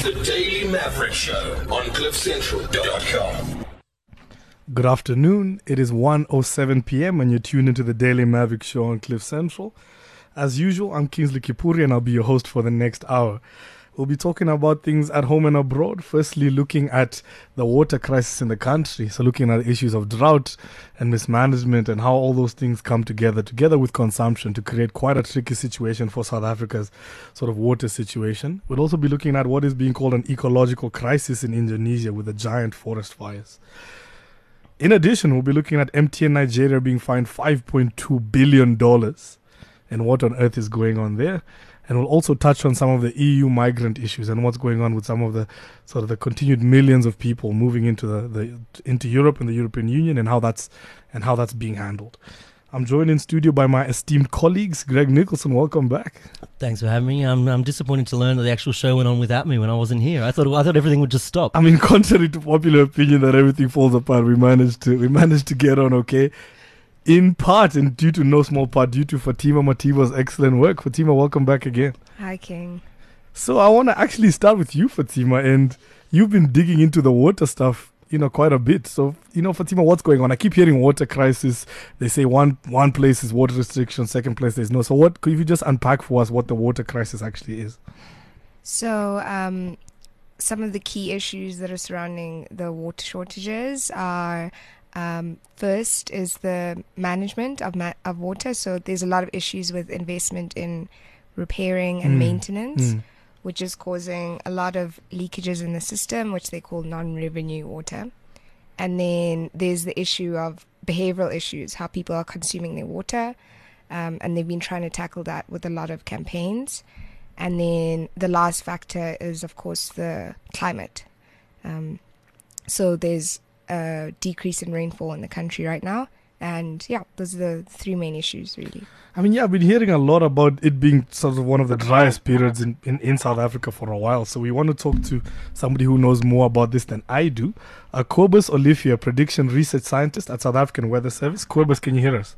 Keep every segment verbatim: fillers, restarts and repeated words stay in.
The Daily Maverick Show on cliff central dot com. Good afternoon. It is one oh seven p.m. and you're tuned into the Daily Maverick Show on Cliff Central. As usual, I'm Kingsley Kipuri and I'll be your host for the next hour. We'll be talking about things at home and abroad. Firstly, looking at the water crisis in the country. So looking at issues of drought and mismanagement and how all those things come together, together with consumption to create quite a tricky situation for South Africa's sort of water situation. We'll also be looking at what is being called an ecological crisis in Indonesia with the giant forest fires. In addition, we'll be looking at M T N Nigeria being fined five point two billion dollars and what on earth is going on there. And we'll also touch on some of the E U migrant issues and what's going on with some of the sort of the continued millions of people moving into the, the into Europe and the European Union and how that's and how that's being handled. I'm joined in studio by my esteemed colleagues. Greg Nicholson, welcome back. Thanks for having me. I'm I'm disappointed to learn that the actual show went on without me when I wasn't here. I thought I thought everything would just stop. I mean, contrary to popular opinion that everything falls apart, we managed to we managed to get on okay. In part, and due to no small part, due to Fatima Matiba's excellent work. Fatima, welcome back again. Hi, King. So I want to actually start with you, Fatima, and you've been digging into the water stuff, you know, quite a bit. So, you know, Fatima, what's going on? I keep hearing water crisis. They say one one place is water restriction, second place there's no. So what, could you just unpack for us what the water crisis actually is? So, um, some of the key issues that are surrounding the water shortages are... Um, first is the management of ma- of water. So there's a lot of issues with investment in repairing and mm. maintenance, mm. which is causing a lot of leakages in the system, which they call non-revenue water. And then there's the issue of behavioral issues, how people are consuming their water. Um, and they've been trying to tackle that with a lot of campaigns. And then the last factor is, of course, the climate. Um, so there's a decrease in rainfall in the country right now. And yeah, those are the three main issues, really. I mean, yeah, I've been hearing a lot about it being sort of one of the driest periods in, in, in South Africa for a while. So we want to talk to somebody who knows more about this than I do. Uh, Cobus Olifia, prediction research scientist at South African Weather Service. Cobus, can you hear us?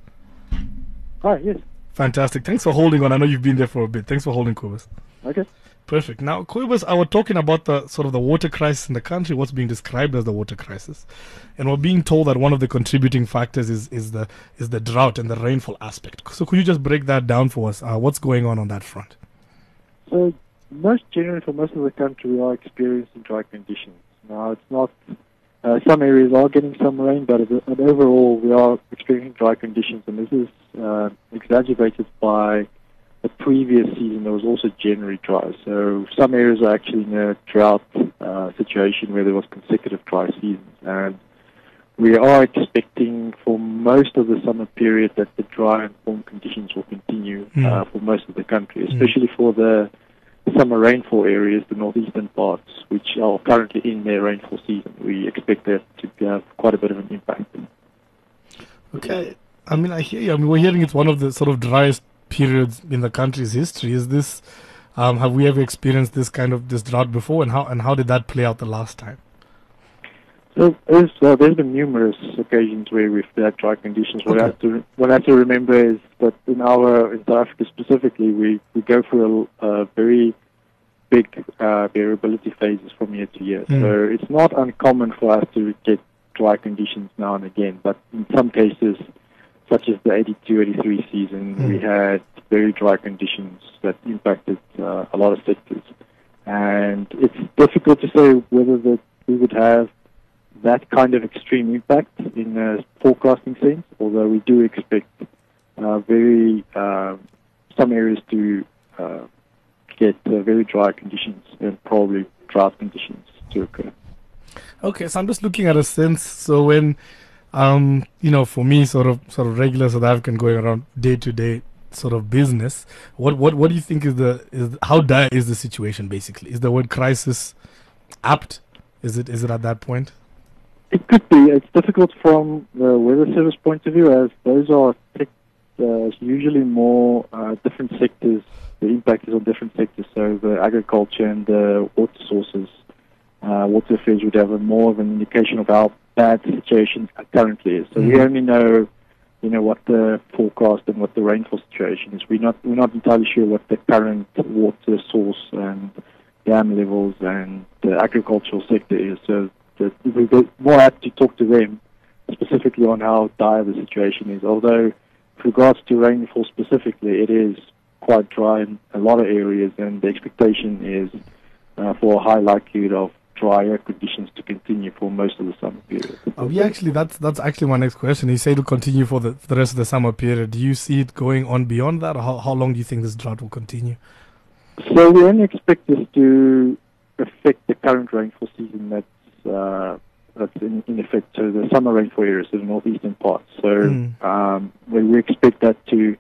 Hi, yes. Fantastic. Thanks for holding on. I know you've been there for a bit. Thanks for holding, Cobus. Okay. Perfect. Now, Cobus, I was talking about the sort of the water crisis in the country, what's being described as the water crisis. And we're being told that one of the contributing factors is, is the is the drought and the rainfall aspect. So could you just break that down for us? Uh, what's going on on that front? So most generally for most of the country, we are experiencing dry conditions. Now, it's not, uh, some areas are getting some rain, but, but overall we are experiencing dry conditions. And this is uh, exacerbated by the previous season that was also generally dry. So some areas are actually in a drought uh, situation where there was consecutive dry seasons. And we are expecting for most of the summer period that the dry and warm conditions will continue mm. uh, for most of the country, especially mm. for the summer rainfall areas, the northeastern parts, which are currently in their rainfall season. We expect that to have quite a bit of an impact. Okay. I mean, I hear you. I mean, we're hearing it's one of the sort of driest periods in the country's history. Is this, um, have we ever experienced this kind of this drought before, and how and how did that play out the last time? So there's, uh, there's been numerous occasions where we've had dry conditions. Okay. What I have to what I have to remember is that in our in South Africa specifically, we, we go through a, a very big uh, variability phases from year to year. Mm. So it's not uncommon for us to get dry conditions now and again, but in some cases, such as the eighty-two eighty-three season, mm. we had very dry conditions that impacted uh, a lot of sectors. And it's difficult to say whether that we would have that kind of extreme impact in a forecasting sense, although we do expect uh, very uh, some areas to uh, get uh, very dry conditions and probably drought conditions to occur. Okay, so I'm just looking at a sense. So when Um, you know, for me, sort of, sort of regular South African going around day to day sort of business. What, what, what do you think is the is how dire is the situation? Basically, is the word crisis apt? Is it is it at that point? It could be. It's difficult from the weather service point of view, as those are uh, usually more uh, different sectors. The impact is on different sectors. So the agriculture and the water sources, uh, water affairs would have a more of an indication of how bad the situation currently is. So mm-hmm. we only know, you know, what the forecast and what the rainfall situation is. We're not we're not entirely sure what the current water source and dam levels and the agricultural sector is. So that we're more apt to talk to them specifically on how dire the situation is. Although, with regards to rainfall specifically, it is quite dry in a lot of areas, and the expectation is uh, for a high likelihood of drier conditions to continue for most of the summer period. Oh, yeah, actually, that's that's actually my next question. You say it'll continue for the, for the rest of the summer period. Do you see it going on beyond that, or how, how long do you think this drought will continue? So we only expect this to affect the current rainfall season that's uh, that's in, in effect, so the summer rainfall areas, so the northeastern parts. So mm. um, we, we expect that to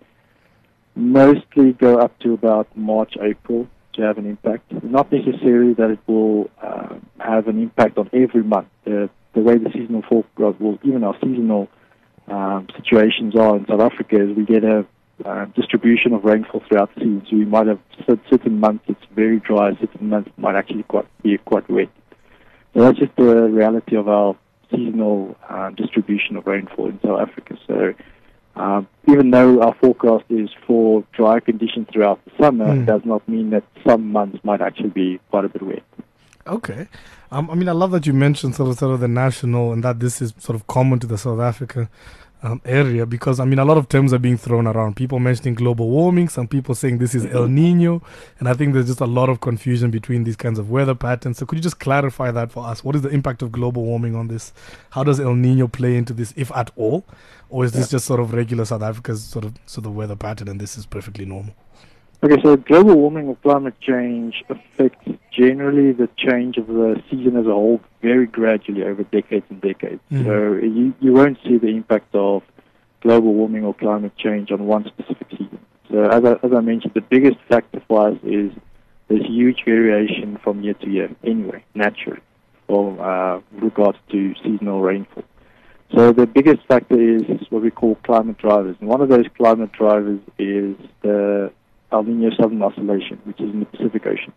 mostly go up to about March, April to have an impact. Not necessarily that it will uh, have an impact on every month. Uh, the way the seasonal forecast, well, even our seasonal um, situations are in South Africa is we get a uh, distribution of rainfall throughout the season. So we might have certain months it's very dry, certain months might actually quite be quite wet. So that's just the reality of our seasonal uh, distribution of rainfall in South Africa. So Um, even though our forecast is for dry conditions throughout the summer, mm. it does not mean that some months might actually be quite a bit wet. Okay. Um, I mean, I love that you mentioned sort of, sort of the national and that this is sort of common to the South Africa um, area because, I mean, a lot of terms are being thrown around. People mentioning global warming, some people saying this is El Nino, and I think there's just a lot of confusion between these kinds of weather patterns. So could you just clarify that for us? What is the impact of global warming on this? How does El Nino play into this, if at all? Or is this yeah. just sort of regular South Africa's sort of sort of weather pattern and this is perfectly normal? Okay, so global warming or climate change affects generally the change of the season as a whole very gradually over decades and decades. Mm-hmm. So you, you won't see the impact of global warming or climate change on one specific season. So as I, as I mentioned, the biggest factor for us is there's huge variation from year to year anyway, naturally, for uh, regards to seasonal rainfall. So the biggest factor is what we call climate drivers. And one of those climate drivers is the El Niño Southern Oscillation, which is in the Pacific Ocean.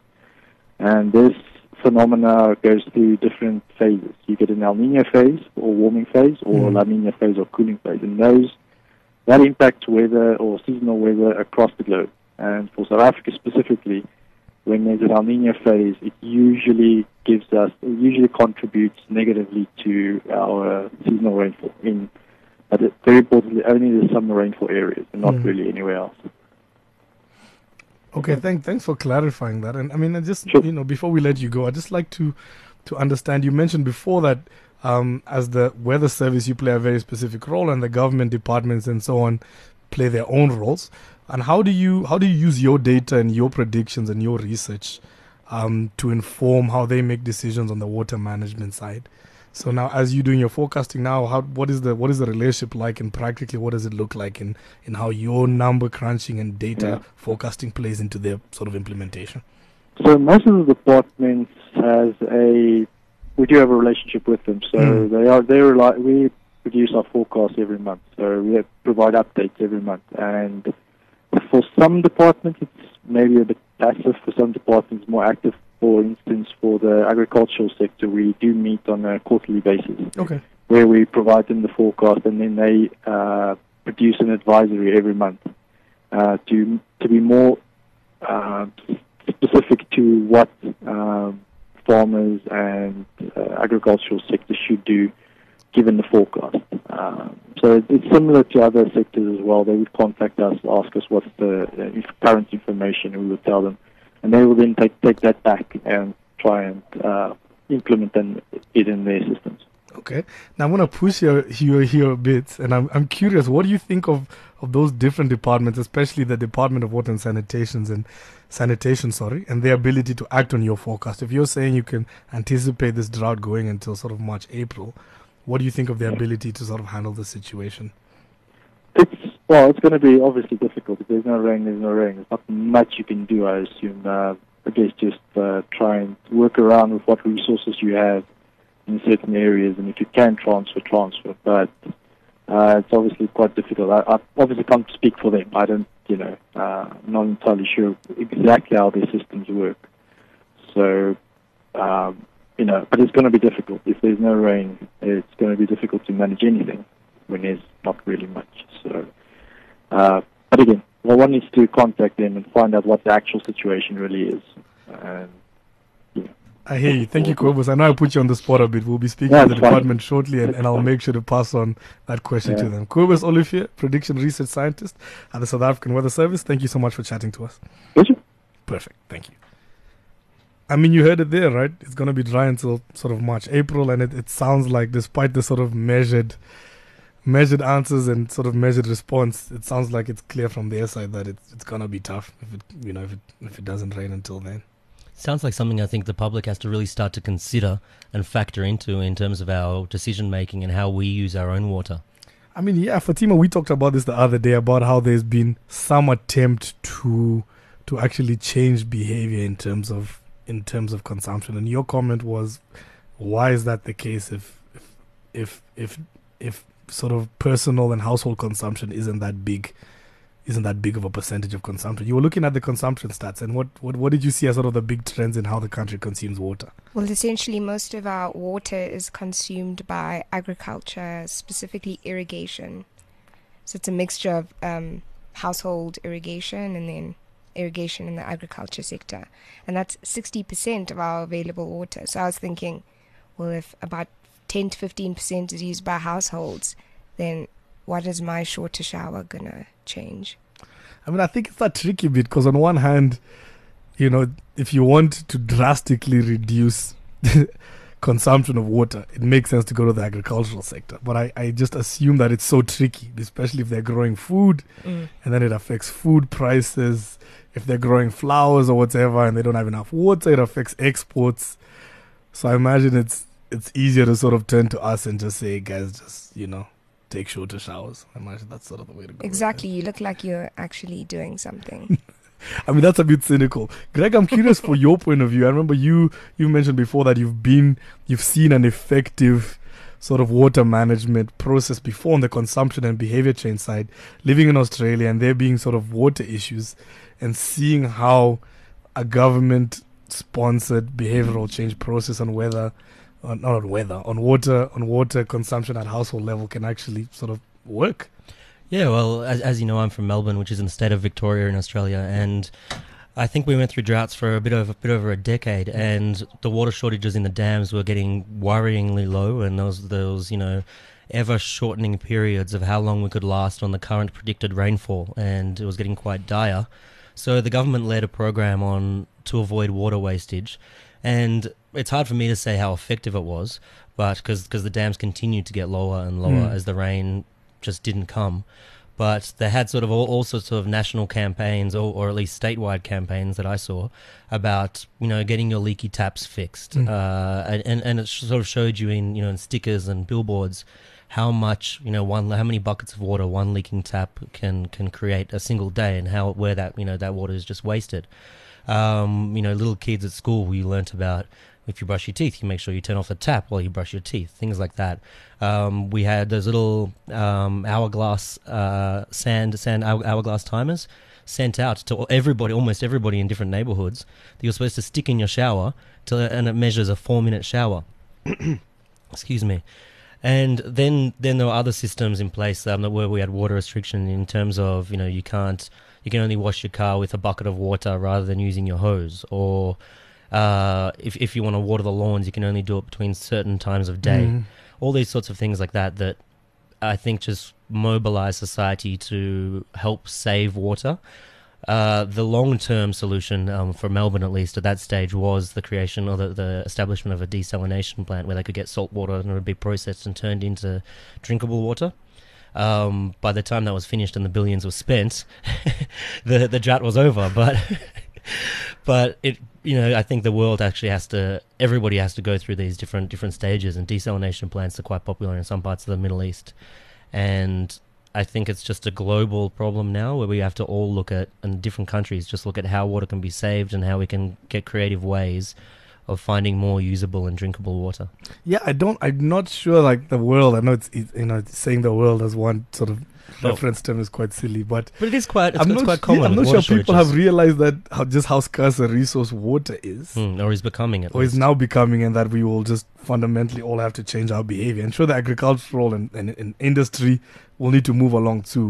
And this phenomena goes through different phases. You get an El Niño phase, or warming phase, or mm. La Niña phase, or cooling phase. And those, that impacts weather or seasonal weather across the globe. And for South Africa specifically, when there's an El Niño phase, it usually gives us, it usually contributes negatively to our seasonal rainfall in, but it, very importantly, only the summer rainfall areas and not mm. really anywhere else. Okay, thank, thanks for clarifying that. And I mean, I just, sure. you know, before we let you go, I'd just like to, to understand, you mentioned before that um, as the weather service, you play a very specific role and the government departments and so on play their own roles. And how do you how do you use your data and your predictions and your research um, to inform how they make decisions on the water management side? So now, as you're doing your forecasting now, how what is the what is the relationship like, and practically what does it look like in, in how your number crunching and data yeah. forecasting plays into their sort of implementation? So most of the departments has a we do have a relationship with them. So mm. they are they rely we produce our forecast every month. So we have, provide updates every month and. For some departments, it's maybe a bit passive. For some departments, more active. For instance, for the agricultural sector, we do meet on a quarterly basis, okay. where we provide them the forecast, and then they uh, produce an advisory every month uh, to to be more uh, specific to what um, farmers and uh, agricultural sector should do given the forecast. Um, so it's similar to other sectors as well. They would contact us, ask us what's the uh, current information, and we would tell them. And they will then take, take that back and try and uh, implement them, it in their systems. Okay. Now I'm going to push you here, here a bit, and I'm I'm curious, what do you think of, of those different departments, especially the Department of Water and Sanitations and Sanitation, sorry, and their ability to act on your forecast? If you're saying you can anticipate this drought going until sort of March, April, what do you think of their ability to sort of handle the situation? It's well, it's going to be obviously difficult. If there's no rain, there's no rain. There's not much you can do, I assume. Uh, I guess just uh, try and work around with what resources you have in certain areas, and if you can transfer, transfer. But uh, it's obviously quite difficult. I, I obviously can't speak for them. I don't, you know, uh, I'm not entirely sure exactly how their systems work. So. Um, You know, but it's going to be difficult. If there's no rain, it's going to be difficult to manage anything when there's not really much. So, uh, but again, well, one needs to contact them and find out what the actual situation really is, and I hear you. Thank you, Kobus. I know I put you on the spot a bit. We'll be speaking Yeah, to the it's fine. department shortly, and, and I'll make sure to pass on that question to Yeah. them. Kobus Olivier, prediction research scientist at the South African Weather Service. Thank you so much for chatting to us. Pleasure. Perfect. Thank you. I mean, you heard it there, right? It's going to be dry until sort of March, April, and it, it sounds like, despite the sort of measured, measured answers and sort of measured response, it sounds like it's clear from their side that it's it's going to be tough if it, you know, if it if it doesn't rain until then. Sounds like something I think the public has to really start to consider and factor into in terms of our decision making and how we use our own water. I mean, yeah, Fatima, we talked about this the other day about how there's been some attempt to to actually change behavior in terms of in terms of consumption. And your comment was, why is that the case if if if if, if sort of personal and household consumption isn't that big? Isn't that big of a percentage of consumption? You were looking at the consumption stats, and what, what, what did you see as sort of the big trends in how the country consumes water? Well, essentially, most of our water is consumed by agriculture, specifically irrigation. So it's a mixture of um, household irrigation and then irrigation in the agriculture sector. And that's sixty percent of our available water. So I was thinking, well, if about ten to fifteen percent is used by households, then what is my shorter shower going to change? I mean, I think it's that tricky bit because on one hand, you know, if you want to drastically reduce consumption of water, it makes sense to go to the agricultural sector. But I, I just assume that it's so tricky, especially if they're growing food Mm. and then it affects food prices. If they're growing flowers or whatever and they don't have enough water, it affects exports. So I imagine it's it's easier to sort of turn to us and just say, hey, guys, just, you know, take shorter showers. I imagine that's sort of the way to go. Exactly. You look like you're actually doing something. I mean, that's a bit cynical. Greg, I'm curious for your point of view. I remember you you mentioned before that you've been, you've seen an effective sort of water management process before on the consumption and behavior change side, living in Australia and there being sort of water issues and seeing how a government sponsored behavioral change process on whether, on, not on weather, on water, on water consumption at household level can actually sort of work. Yeah, well, as, as you know, I'm from Melbourne, which is in the state of Victoria in Australia, and I think we went through droughts for a bit of a bit over a decade, and the water shortages in the dams were getting worryingly low, and there was those, you know, ever shortening periods of how long we could last on the current predicted rainfall, and it was getting quite dire. So the government led a program on to avoid water wastage, and it's hard for me to say how effective it was, but because because the dams continued to get lower and lower Mm. as the rain just didn't come. But they had sort of all, all sorts of national campaigns, or, or at least statewide campaigns that I saw about, you know, getting your leaky taps fixed. Mm. Uh, and, and it sort of showed you in, you know, in stickers and billboards how much, you know, one how many buckets of water one leaking tap can can create a single day, and how where that, you know, that water is just wasted. Um, you know, little kids at school, you learnt about if you brush your teeth, you make sure you turn off the tap while you brush your teeth, things like that. Um, we had those little um, hourglass uh, sand sand hour, hourglass timers sent out to everybody, almost everybody in different neighborhoods, that you're supposed to stick in your shower, to, and it measures a four-minute shower. Excuse me. And then then there were other systems in place um, where we had water restriction in terms of, you know, you can't, you can only wash your car with a bucket of water rather than using your hose, or uh, if if you want to water the lawns, you can only do it between certain times of day. Mm. All these sorts of things like that that I think just mobilize society to help save water. Uh, the long-term solution um, for Melbourne, at least at that stage, was the creation or the, the establishment of a desalination plant where they could get salt water and it would be processed and turned into drinkable water. Um, by the time that was finished and the billions were spent, the the drought was over. But but it, you know, I think the world actually has to, everybody has to go through these different different stages, and desalination plants are quite popular in some parts of the Middle East, and I think it's just a global problem now where we have to all look at, in different countries, just look at how water can be saved and how we can get creative ways of finding more usable and drinkable water. Yeah, I don't. I'm not sure. Like the world, I know it's, it, you know, saying the world as one sort of Oh. reference term is quite silly, but But it is quite, it's, I'm it's not. quite common. yeah, I'm not with sure water people shortages. have realized that how just how scarce a resource water is, Hmm, or is becoming at or is least. now becoming, and that we will just fundamentally all have to change our behavior. And sure, the agricultural and, and, and industry will need to move along too.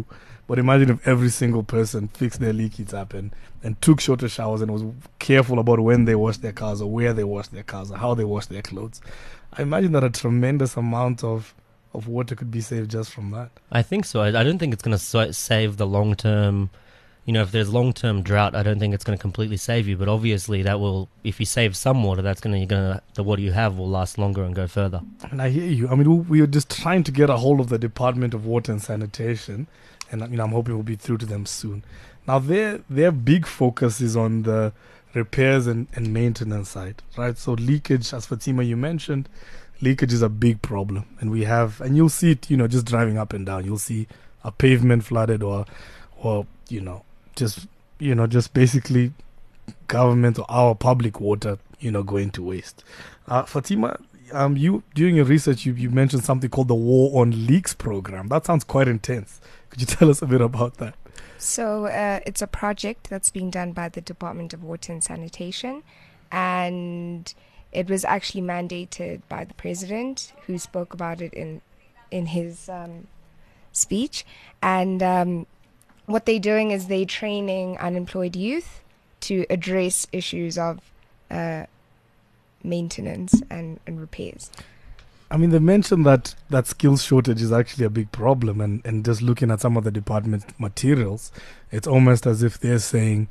But imagine if every single person fixed their leaky tap and, and took shorter showers and was careful about when they wash their cars or where they wash their cars or how they wash their clothes. I imagine that a tremendous amount of, of water could be saved just from that. I think so. I, I don't think it's going to so- save the long-term... You know, if there's long-term drought, I don't think it's going to completely save you. But obviously, that will, if you save some water, that's going to, you're going to, the water you have will last longer and go further. And I hear you. I mean, we are just trying to get a hold of the Department of Water and Sanitation, and you know, I'm hoping we'll be through to them soon. Now, their their big focus is on the repairs and, and maintenance side, right? So leakage, as Fatima you mentioned, leakage is a big problem, and we have, and you'll see it, you know, just driving up and down. You'll see a pavement flooded, or, or you know. Just, you know, just basically government or our public water, you know, going to waste. Uh, Fatima, um, you during your research, you, you mentioned something called the War on Leaks program. That sounds quite intense. Could you tell us a bit about that? So uh, it's a project that's being done by the Department of Water and Sanitation, and it was actually mandated by the president, who spoke about it in in his um, speech. And um, what they're doing is they're training unemployed youth to address issues of uh, maintenance and, and repairs. I mean, they mentioned that, that skills shortage is actually a big problem, and, and just looking at some of the department materials, it's almost as if they're saying,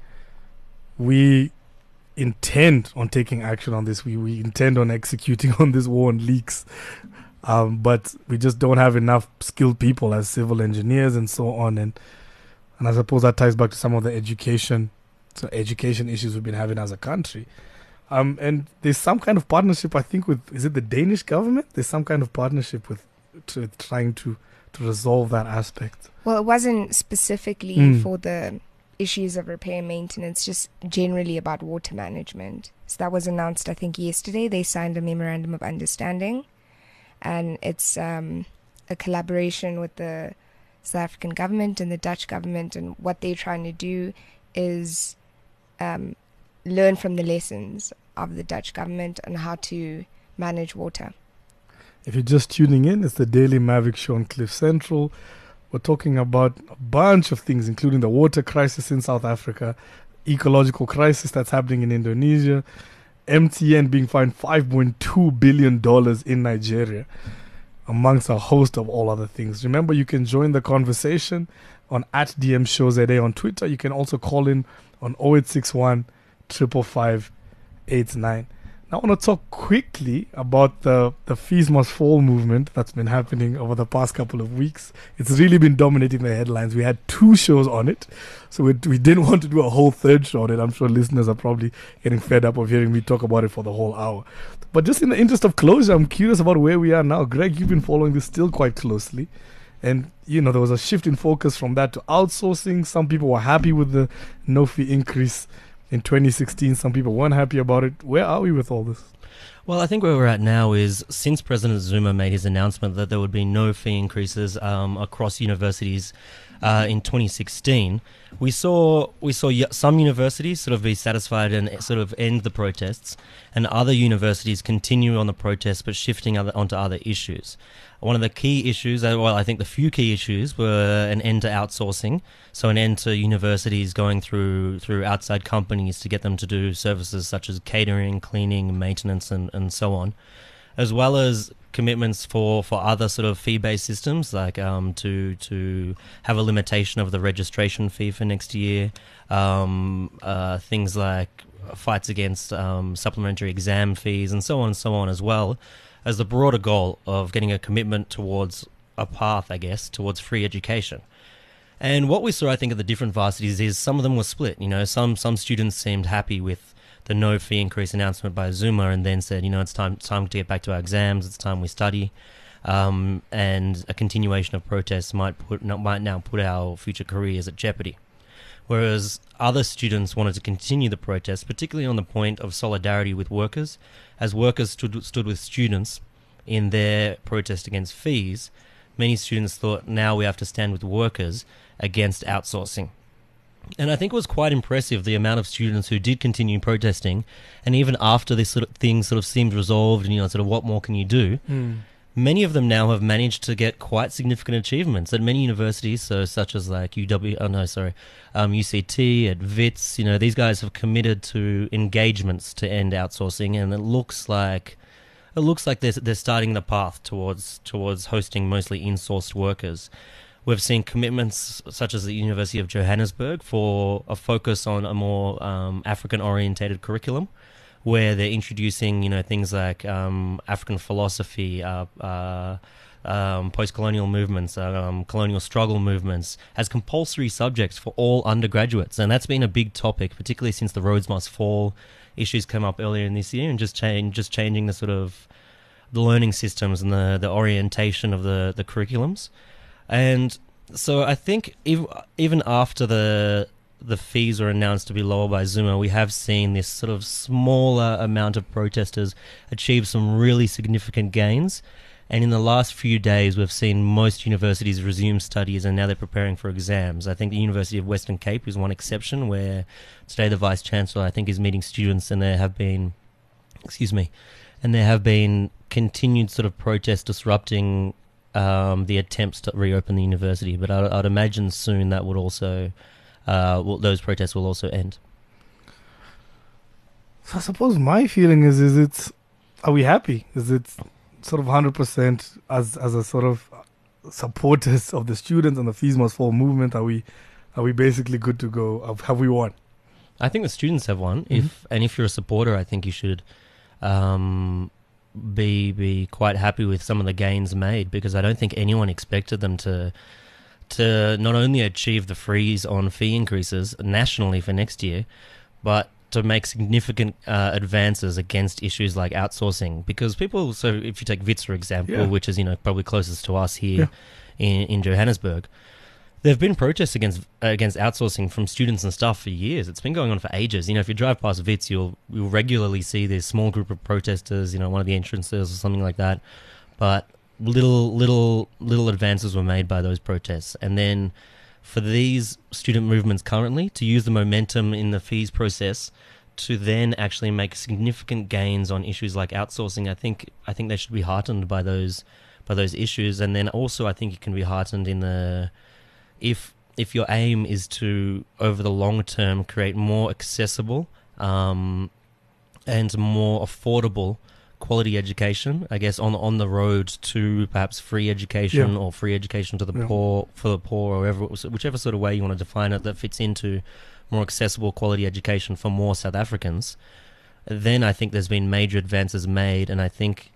we intend on taking action on this, we, we intend on executing on this war on leaks, um, but we just don't have enough skilled people as civil engineers and so on. And And I suppose that ties back to some of the education, so education issues we've been having as a country. Um, and there's some kind of partnership, I think, with, is it the Danish government? There's some kind of partnership with to, trying to, to resolve that aspect. Well, it wasn't specifically mm. for the issues of repair and maintenance, just generally about water management. So that was announced, I think, yesterday. They signed a memorandum of understanding, and it's um, a collaboration with the South African government and the Dutch government, and what they're trying to do is um, learn from the lessons of the Dutch government on how to manage water. If you're just tuning in, it's the Daily Maverick Show on Cliff Central. We're talking about a bunch of things, including the water crisis in South Africa, ecological crisis that's happening in Indonesia, M T N being fined five point two billion dollars in Nigeria, amongst a host of all other things. Remember, you can join the conversation on at D M Shows A Day on Twitter. You can also call in on oh eight six one, five five five, eight nine. Now, I want to talk quickly about the, the Fees Must Fall movement that's been happening over the past couple of weeks. It's really been dominating the headlines. We had two shows on it, so we, we didn't want to do a whole third show on it. I'm sure listeners are probably getting fed up of hearing me talk about it for the whole hour. But just in the interest of closure, I'm curious about where we are now. Greg, you've been following this still quite closely. And, you know, there was a shift in focus from that to outsourcing. Some people were happy with the no-fee increase in twenty sixteen. Some people weren't happy about it. Where are we with all this? Well, I think where we're at now is, since President Zuma made his announcement that there would be no fee increases um, across universities uh, in twenty sixteen, we saw we saw some universities sort of be satisfied and sort of end the protests, and other universities continue on the protests but shifting other, onto other issues. One of the key issues, well, I think the few key issues were an end to outsourcing, so an end to universities going through through outside companies to get them to do services such as catering, cleaning, maintenance, and, and so on, as well as commitments for, for other sort of fee-based systems, like um, to to have a limitation of the registration fee for next year, um, uh, things like fights against um, supplementary exam fees, and so on and so on, as well as the broader goal of getting a commitment towards a path, I guess, towards free education. And what we saw, I think, at the different varsities is some of them were split. You know, some some students seemed happy with the no fee increase announcement by Zuma, and then said, you know, it's time time to get back to our exams. It's time we study, um, and a continuation of protests might put might now put our future careers at jeopardy. Whereas other students wanted to continue the protest, particularly on the point of solidarity with workers, as workers stood stood with students in their protest against fees. Many students thought, now we have to stand with workers against outsourcing. And I think it was quite impressive, the amount of students who did continue protesting, and even after this sort of thing sort of seemed resolved, and, you know, sort of what more can you do, mm. many of them now have managed to get quite significant achievements at many universities, so such as like U W, oh no, sorry, um, U C T, at Wits. You know, these guys have committed to engagements to end outsourcing, and it looks like it looks like they're they're starting the path towards towards hosting mostly in-sourced workers. We've seen commitments such as the University of Johannesburg for a focus on a more um, African-orientated curriculum, where they're introducing, you know, things like um, African philosophy, uh, uh, um, post-colonial movements, um, colonial struggle movements, as compulsory subjects for all undergraduates. And that's been a big topic, particularly since the Rhodes Must Fall issues came up earlier in this year, and just change, just changing the sort of the learning systems and the, the orientation of the, the curriculums. And so I think even, even after the the fees were announced to be lower by Zuma, we have seen this sort of smaller amount of protesters achieve some really significant gains. And in the last few days, we've seen most universities resume studies, and now they're preparing for exams. I think the University of Western Cape is one exception, where today the Vice-Chancellor, I think, is meeting students, and there have been, excuse me, and there have been continued sort of protests disrupting um, the attempts to reopen the university. But I, I'd imagine soon that would also... Uh, well, those protests will also end. So I suppose my feeling is, is it's, are we happy? Is it sort of one hundred percent as as a sort of supporters of the students and the Fees Must Fall movement? Are we, are we basically good to go? Have we won? I think the students have won. Mm-hmm. If and if you're a supporter, I think you should um, be be quite happy with some of the gains made, because I don't think anyone expected them to. to not only achieve the freeze on fee increases nationally for next year, but to make significant uh, advances against issues like outsourcing. Because people, so if you take Wits, for example, Yeah. which is, you know, probably closest to us here Yeah. in, in Johannesburg, there have been protests against uh, against outsourcing from students and staff for years. It's been going on for ages. You know, if you drive past Wits, you'll, you'll regularly see this small group of protesters, you know, one of the entrances or something like that. But little little little advances were made by those protests, and then for these student movements currently to use the momentum in the fees process to then actually make significant gains on issues like outsourcing, I think I think they should be heartened by those by those issues. And then also I think you can be heartened in the if if your aim is to over the long term create more accessible um, and more affordable quality education, I guess, on on the road to perhaps free education Yeah. or free education to the Yeah. poor, for the poor, or whatever, whichever sort of way you want to define it, that fits into more accessible quality education for more South Africans, then I think there's been major advances made. And I think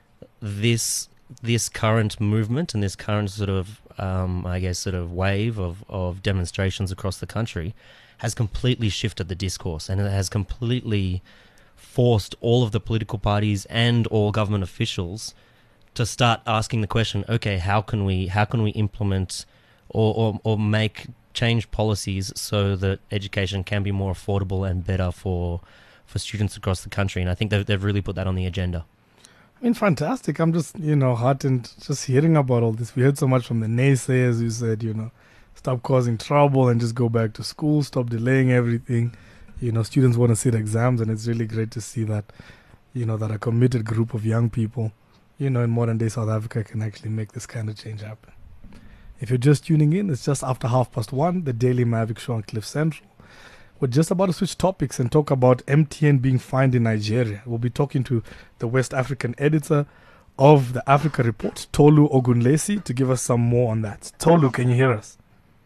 this this current movement and this current sort of, um, I guess, sort of wave of, of demonstrations across the country has completely shifted the discourse, and it has completely forced all of the political parties and all government officials to start asking the question, okay, how can we how can we implement or, or, or make change policies so that education can be more affordable and better for for students across the country? And I think they've, they've really put that on the agenda. I mean, fantastic. I'm just, you know, heartened just hearing about all this. We heard so much from the naysayers who said, you know, stop causing trouble and just go back to school, stop delaying everything. You know, students want to sit exams, and it's really great to see that, you know, that a committed group of young people, you know, in modern day South Africa can actually make this kind of change happen. If you're just tuning in, it's just after half past one, the Daily Mavic Show on Cliff Central. We're just about to switch topics and talk about M T N being fined in Nigeria. We'll be talking to the West African editor of the Africa Report, Tolu Ogunlesi, to give us some more on that. Tolu, can you hear us?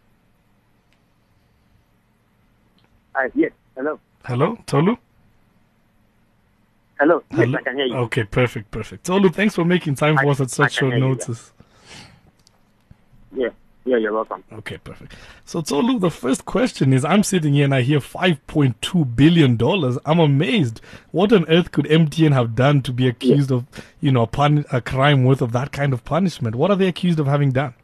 Uh, yes. Hello. Hello, Tolu? Hello. Yes, Hello? I can hear you. Okay, perfect, perfect. Tolu, thanks for making time for I- us at such I can short hear you, notice. Yeah. Yeah, you're welcome. Okay, perfect. So, Tolu, the first question is, I'm sitting here and I hear five point two billion dollars. I'm amazed. What on earth could M T N have done to be accused of, you know, a, pun- a crime worth of that kind of punishment? What are they accused of having done?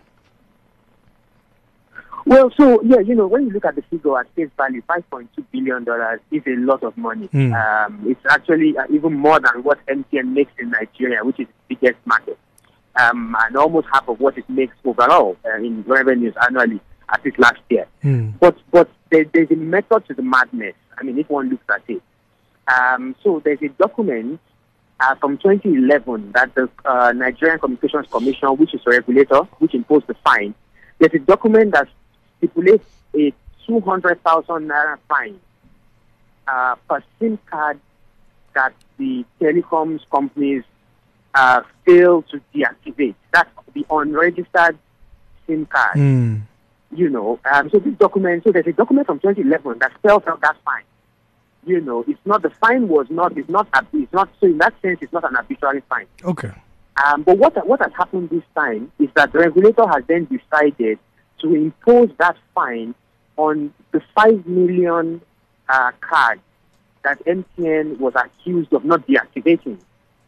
Well, so, yeah, you know, when you look at the figure at face value, five point two billion dollars is a lot of money. Hmm. Um, it's actually uh, even more than what M T N makes in Nigeria, which is the biggest market, um, and almost half of what it makes overall uh, in revenues annually, at least last year. Hmm. But but there, there's a method to the madness. I mean, if one looks at it. Um, so there's a document uh, from twenty eleven that the uh, Nigerian Communications Commission, which is a regulator, which imposed the fine, there's a document that stipulates a two hundred thousand naira fine uh, per SIM card that the telecoms companies uh, fail to deactivate. That's the unregistered SIM card. Mm. You know, um, so this document, so there's a document from twenty eleven that spells out that fine. You know, it's not, the fine was not, it's not, it's not, so in that sense, it's not an arbitrary fine. Okay. Um, but what what has happened this time is that the regulator has then decided to impose that fine on the five million uh, cards that M T N was accused of not deactivating.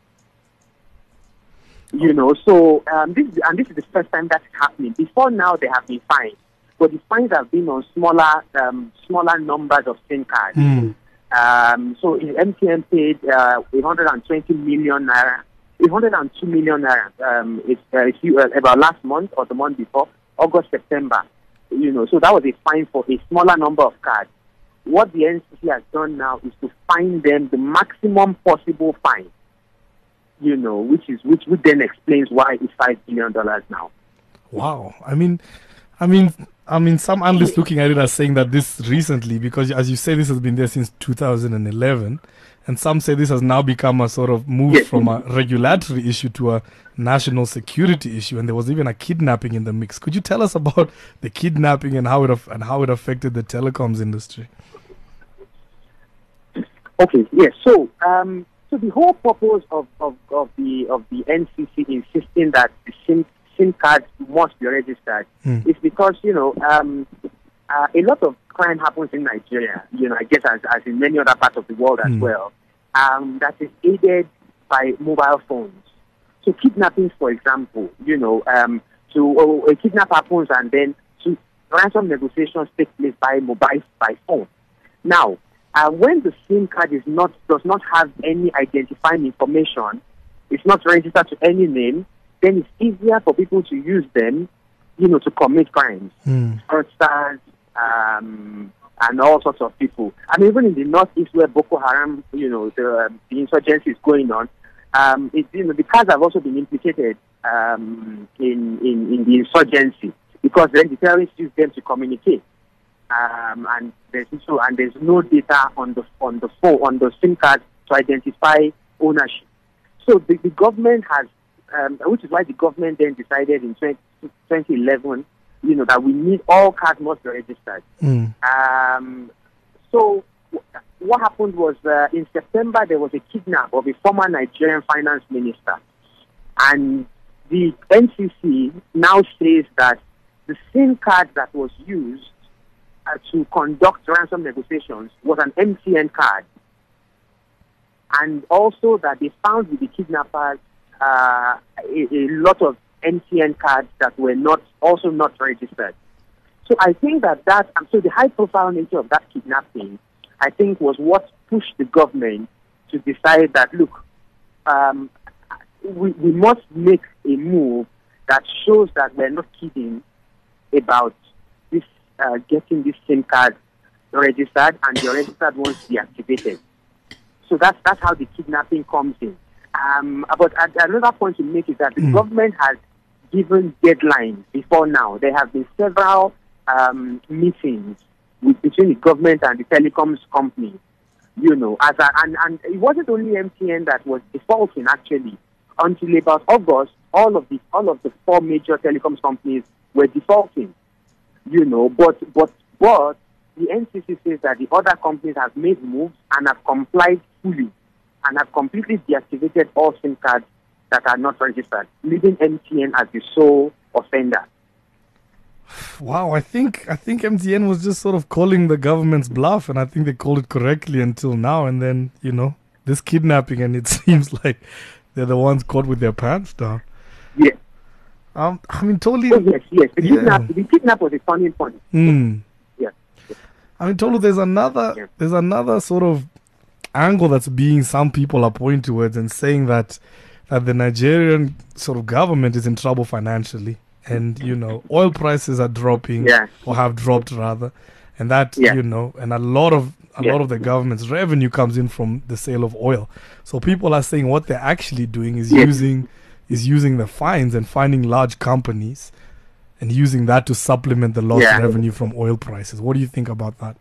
You know, so um, this and this is the first time that's happening. Before now, they have been fined, but the fines have been on smaller um, smaller numbers of SIM cards. Mm. Um, so M T N paid uh, one hundred twenty million naira, one hundred two million naira. Um, it's, uh, it's uh, about last month or the month before, August, September. You know, so that was a fine for a smaller number of cards. What the N C C has done now is to fine them the maximum possible fine. You know, which is which would then explains why it's five billion dollars now. Wow. I mean, I mean, I mean, some analysts looking at it are saying that this recently, because as you say, this has been there since two thousand eleven, and some say this has now become a sort of move Yes. from a regulatory issue to a national security issue, and there was even a kidnapping in the mix. Could you tell us about the kidnapping and how it af- and how it affected the telecoms industry? Okay, yes. So, um, so the whole purpose of, of, of the of the N C C insisting that the SIM SIM cards must be registered Hmm. is because you know um, uh, a lot of crime happens in Nigeria. You know, I guess as, as in many other parts of the world as Hmm. well. Um, that is aided by mobile phones. So kidnappings, for example, you know, um, so oh, a kidnap happens and then so ransom negotiations take place by mobile by phone. Now, uh, when the SIM card is not does not have any identifying information, it's not registered to any name, then it's easier for people to use them, you know, to commit crimes. Mm. Fraudsters, um, and all sorts of people. I mean, even in the northeast where Boko Haram, you know, the, um, the insurgency is going on, um, it, you know, the cards have also been implicated um, in, in, in the insurgency because then the terrorists use them to communicate. Um, and there's so and there's no data on the on the phone on the SIM card to identify ownership. So the, the government has, um, which is why the government then decided in twenty eleven, you know, that we need all cards must be registered. Mm. Um, so w- what happened was uh, in September there was a kidnap of a former Nigerian finance minister, and the N C C now says that the SIM card that was used uh, to conduct ransom negotiations was an M T N card, and also that they found with the kidnappers uh, a, a lot of M T N cards that were not also not registered. So I think that that um, so the high-profile nature of that kidnapping, I think, was what pushed the government to decide that look, um, we, we must make a move that shows that we're not kidding about this uh, getting this SIM card registered and the registered ones deactivated. So that's that's how the kidnapping comes in. Um, but another point to make is that the Mm. government has given deadlines before now. There have been several um, meetings with, between the government and the telecoms company. You know, as a, and, and it wasn't only M T N that was defaulting actually. Until about August, all of the all of the four major telecoms companies were defaulting. You know, but but but the N C C says that the other companies have made moves and have complied fully and have completely deactivated all SIM cards that are not registered, leaving M T N as the sole offender. Wow, I think I think M T N was just sort of calling the government's bluff, and I think they called it correctly until now. And then, you know, this kidnapping, and it seems like they're the ones caught with their pants down. Yes. Um, I mean, totally. Oh, yes, yes. The, Yeah. kidnap, the kidnap was a turning point. Mm. Yes. I mean, Tolu, there's another, Yeah. there's another sort of angle that's being some people are pointing towards and saying that that the Nigerian sort of government is in trouble financially, and you know, oil prices are dropping Yeah. or have dropped rather, and that Yeah. you know, and a lot of a Yes. lot of the government's revenue comes in from the sale of oil. So people are saying what they're actually doing is Yes. using is using the fines and finding large companies and using that to supplement the lost Yeah. revenue from oil prices. What do you think about that?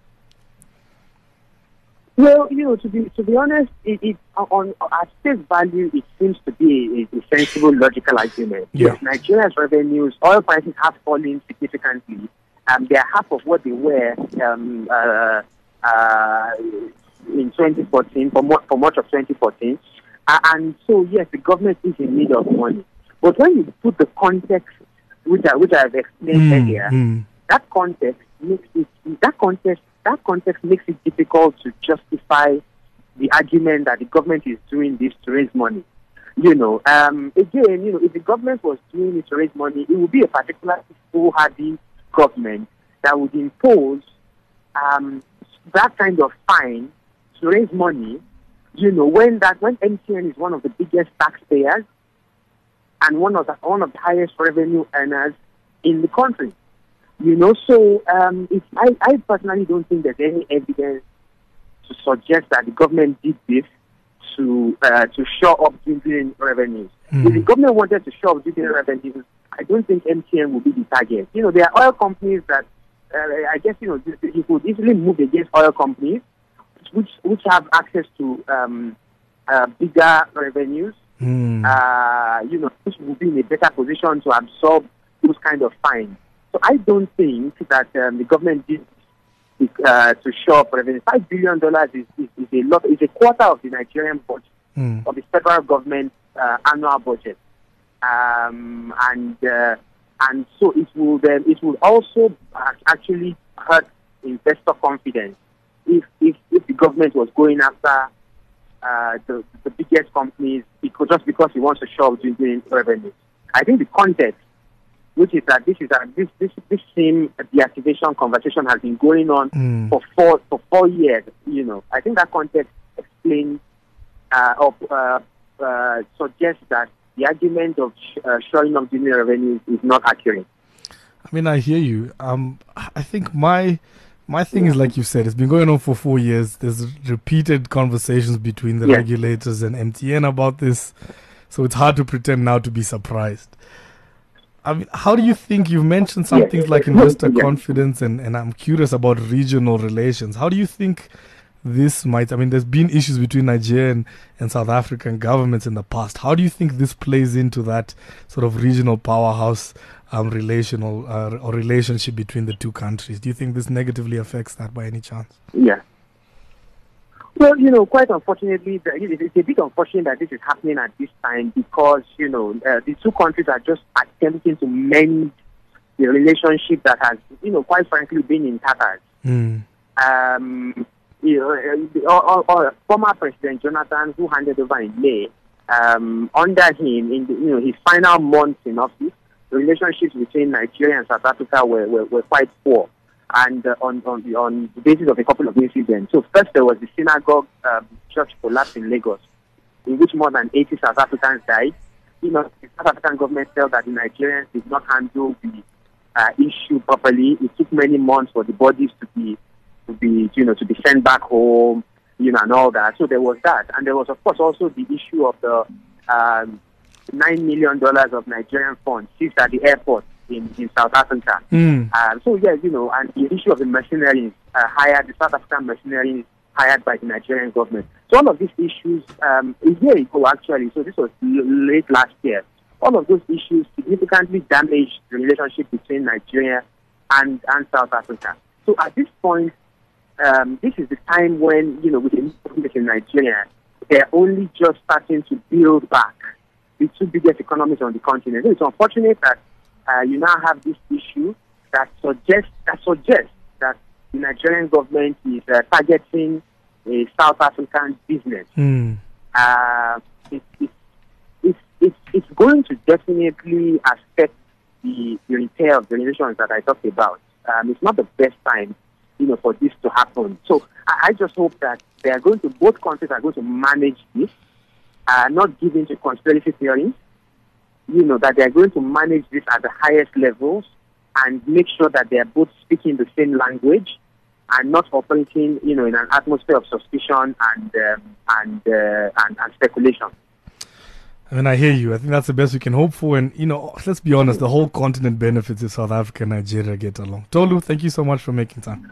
Well, you know, to be to be honest, it, it on at face value, it seems to be a, a sensible, logical argument. Yeah. Yes, Nigeria's revenues, oil prices have fallen significantly. Um, they are half of what they were um, uh, uh, in twenty fourteen, for, mo- for much of twenty fourteen. Uh, and so, yes, the government is in need of money. But when you put the context, which I, which I have explained Mm, earlier, mm. that context makes it that context that context makes it difficult to justify the argument that the government is doing this to raise money. You know, um, again, you know, if the government was doing it to raise money, it would be a particularly foolhardy government that would impose um, that kind of fine to raise money. You know, when that when M T N is one of the biggest taxpayers and one of the one of the highest revenue earners in the country. You know, so um, it's, I, I personally don't think there's any evidence to suggest that the government did this to uh, to shore up dwindling revenues. Mm. If the government wanted to shore up dwindling revenues, I don't think M T N would be the target. You know, there are oil companies that uh, I guess you know you could easily move against oil companies which which have access to um, uh, bigger revenues. Mm. Uh, you know, which will be in a better position to absorb those kind of fines. So I don't think that um, the government did uh, to show up revenue. Five billion dollars is, is, is a lot. Is a quarter of the Nigerian budget, Mm. of the federal government uh, annual budget, um, and uh, and so it will then it will also actually hurt investor confidence if if, if the government was going after uh, the the biggest companies because just because he wants to show up dwindling revenue. I think the context, which is that this is a, this this this same deactivation conversation has been going on Mm. for four for four years. You know, I think that context explains uh, or uh, uh, suggests that the argument of sh- uh, showing up dwindling revenues is not accurate. I mean, I hear you. Um, I think my my thing is like you said, it's been going on for four years. There's repeated conversations between the Yeah. regulators and M T N about this, so it's hard to pretend now to be surprised. I mean, how do you think, you've mentioned some Yeah. things like investor Yeah. confidence, and, and I'm curious about regional relations. How do you think this might, I mean, there's been issues between Nigerian and South African governments in the past. How do you think this plays into that sort of regional powerhouse um, relational uh, or relationship between the two countries? Do you think this negatively affects that by any chance? Yeah. Well, you know, quite unfortunately, the- it- it's a bit unfortunate that this is happening at this time because, you know, uh, the two countries are just attempting to mend the relationship that has, you know, quite frankly, been in tatters. Mm. Um, you know, uh, the- or, or, or former President Jonathan, who handed over in May, um, under him, in the, you know, his final months in office, the relationships between Nigeria and South Africa were, were, were quite poor. And uh, on, on, the, on the basis of a couple of incidents. So first there was the synagogue um, church collapse in Lagos, in which more than eighty South Africans died. You know, the South African government felt that the Nigerians did not handle the uh, issue properly. It took many months for the bodies to be, to be, you know, to be sent back home, you know, and all that. So there was that. And there was, of course, also the issue of the um, nine million dollars of Nigerian funds seized at the airport in, in South Africa. Mm. Um, so, yeah, you know, and the issue of the mercenaries uh, hired, the South African mercenaries hired by the Nigerian government. So all of these issues, um, a year ago actually, so this was l- late last year, all of those issues significantly damaged the relationship between Nigeria and, and South Africa. So at this point, um, this is the time when, you know, with the new government in Nigeria, they're only just starting to build back the two biggest economies on the continent. So it's unfortunate that Uh, you now have this issue that suggests that suggests that the Nigerian government is uh, targeting a South African business. Mm. Uh, it, it, it, it, it's going to definitely affect the, the repair of the relations that I talked about. Um, it's not the best time, you know, for this to happen. So I, I just hope that they are going to, both countries are going to manage this, uh, not give in to conspiracy theories. You know, that they're going to manage this at the highest levels and make sure that they're both speaking the same language and not operating, you know, in an atmosphere of suspicion and um, and, uh, and and speculation. I mean, I hear you. I think that's the best we can hope for. And, you know, let's be honest, the whole continent benefits if South Africa and Nigeria get along. Tolu, thank you so much for making time.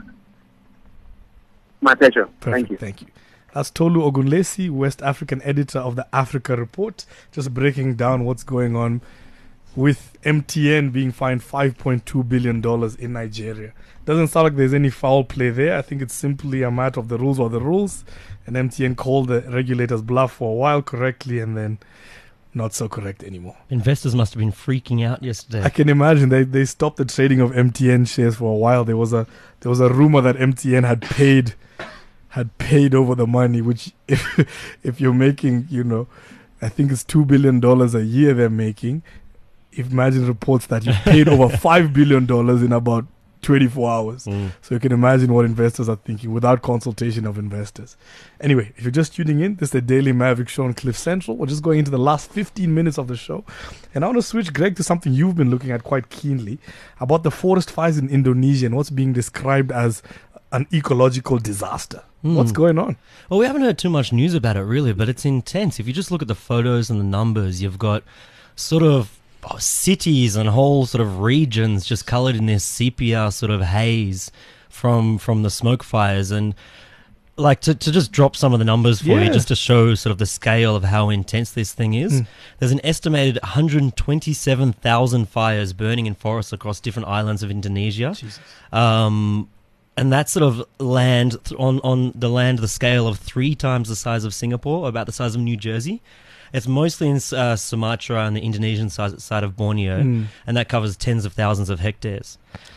My pleasure. Perfect. Thank you. Thank you. That's Tolu Ogunlesi, West African editor of the Africa Report, just breaking down what's going on with M T N being fined five point two billion dollars in Nigeria. Doesn't sound like there's any foul play there. I think it's simply a matter of the rules or the rules. And M T N called the regulators bluff for a while correctly and then not so correct anymore. Investors must have been freaking out yesterday. I can imagine they they stopped the trading of M T N shares for a while. There was a there was a rumor that M T N had paid had paid over the money, which if if you're making, you know, I think it's two billion dollars a year they're making. Imagine reports that you paid over five billion dollars in about twenty-four hours. Mm. So you can imagine what investors are thinking without consultation of investors. Anyway, if you're just tuning in, this is the Daily Maverick Show on Cliff Central. We're just going into the last fifteen minutes of the show. And I want to switch, Greg, to something you've been looking at quite keenly about the forest fires in Indonesia and what's being described as an ecological disaster. Mm. What's going on? Well, we haven't heard too much news about it, really, but it's intense. If you just look at the photos and the numbers, you've got sort of oh, cities and whole sort of regions just coloured in this sepia sort of haze from from the smoke fires. And like to, to just drop some of the numbers for Yeah. you, just to show sort of the scale of how intense this thing is. Mm. There's an estimated one hundred twenty-seven thousand fires burning in forests across different islands of Indonesia. Jesus. Um, and that's sort of land th- on, on the land, the scale of three times the size of Singapore, about the size of New Jersey. It's mostly in uh, Sumatra and the Indonesian side, side of Borneo, Mm. and that covers tens of thousands of hectares.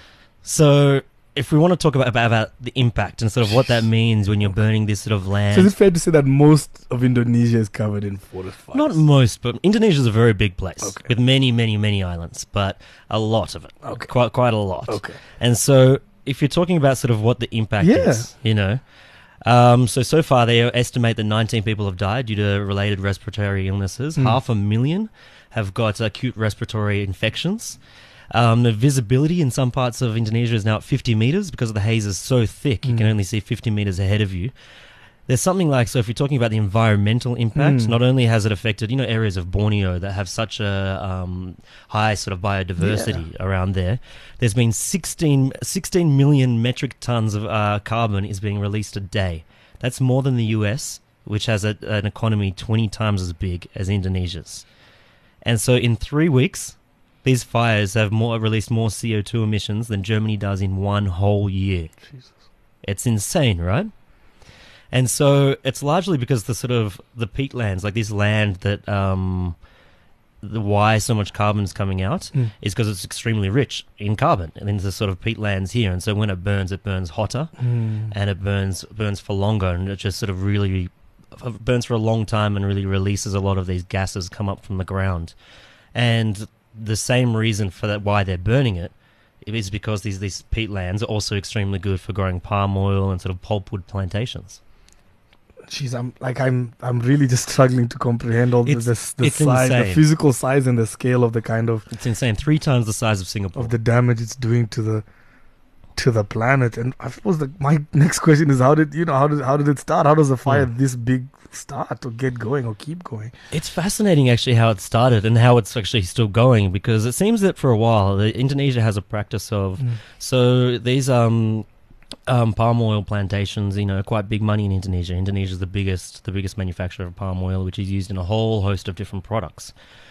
So if we want to talk about, about, about the impact and sort of what that means when you're burning this sort of land. So is it fair to say that most of Indonesia is covered in forest fires? Not most, but Indonesia is a very big place Okay. with many, many, many islands, but a lot of it. Okay. Quite, quite a lot. Okay. And so if you're talking about sort of what the impact Yeah. is, you know, um, so, so far they estimate that nineteen people have died due to related respiratory illnesses. Mm. Half a million have got acute respiratory infections. Um, the visibility in some parts of Indonesia is now at fifty meters because the haze is so thick, you Mm. can only see fifty meters ahead of you. There's something like, so if you're talking about the environmental impact, Mm. not only has it affected, you know, areas of Borneo that have such a um, high sort of biodiversity around there, there's been sixteen, sixteen million metric tons of uh, carbon is being released a day. That's more than the U S, which has a, an economy twenty times as big as Indonesia's. And so in three weeks, these fires have more released more C O two emissions than Germany does in one whole year. Jesus. It's insane, right? And so it's largely because the sort of the peatlands, like this land that um, the why so much carbon is coming out Mm. is because it's extremely rich in carbon, and then there's sort of peatlands here, and so when it burns, it burns hotter, Mm. and it burns burns for longer, and it just sort of really it burns for a long time and really releases a lot of these gases come up from the ground, and the same reason for that why they're burning it is because these these peatlands are also extremely good for growing palm oil and sort of pulpwood plantations. Jeez, I'm like I'm I'm really just struggling to comprehend all the It's- this, the it's size, the insane. physical size, and the scale of the kind of It's insane, three times the size of Singapore. of the damage it's doing to the to the planet. And I suppose the, my next question is, how did you know how did how did it start? How does a fire Hmm. this big start or get going or keep going? It's fascinating actually how it started and how it's actually still going, because it seems that for a while the, Indonesia has a practice of Mm. so these um um palm oil plantations, you know, quite big money in Indonesia. Indonesia is the biggest the biggest manufacturer of palm oil, which is used in a whole host of different products.